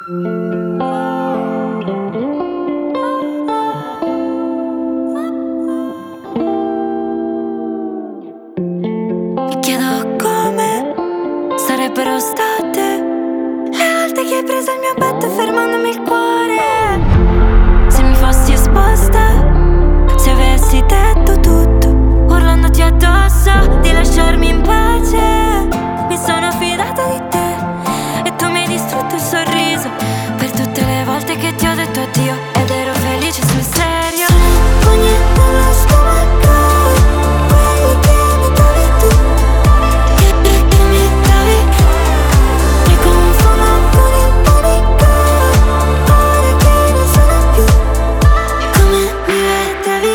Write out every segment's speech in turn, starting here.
Mi chiedo come sarebbero state le volte che hai preso il mio petto fermandomi il cuore. Se mi fossi esposta, se avessi detto tutto, urlandoti addosso di lasciarmi in pace. Mi sono fidata di te e tu mi hai distrutto il sorriso per tutte le volte che ti ho detto addio ed ero felice sul serio. Sono pugni nello stomaco, quelli che mi davi tu, che mi davi. Mi confondo con il panico, ora che non sono più come mi vedevi.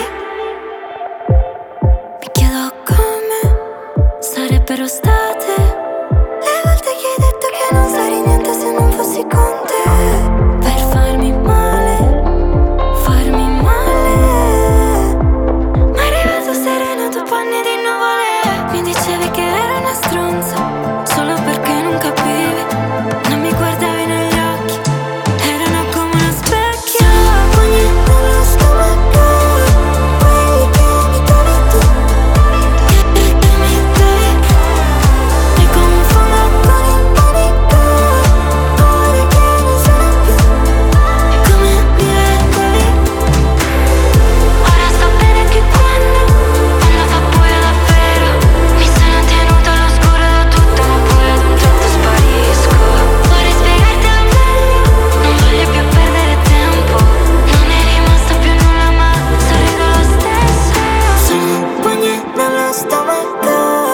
Mi chiedo come sarebbero state le volte che hai detto che non sarei niente se non fossi con te. Per farmi male, farmi male. Ma è arrivato sereno, tu panni di nuvole. Mi dicevi che ero una stronza solo perché non capivi, non mi guardavi negli occhi, erano come uno specchio. Sono pugni nello stomaco, quelli che mi davi tu, che mi davi. Mi confondo con il panico, ora che non sono più come mi vedevi. Ora sto bene anche quando fa buio davvero. Mi sono tenuta all'oscuro da tutto, ma poi ad un tratto sparisco. Vorrei spiegartelo meglio, non voglio più perdere tempo. Non è rimasto più nulla ma sorrido lo stesso. Sono pugni nello stomaco,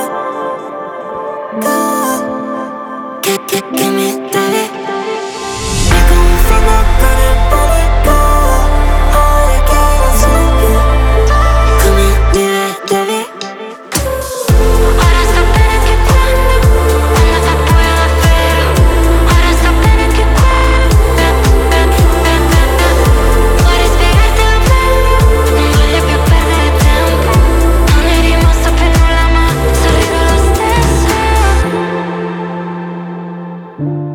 che mi devi. Mi confondo con il panico, ora che non sono più come mi vedevi. Ora sto bene anche quando fa buio davvero. Ora sto bene anche quando vorrei spiegartelo meglio, non voglio più perdere tempo. Non è rimasto più nulla ma sorrido lo stesso.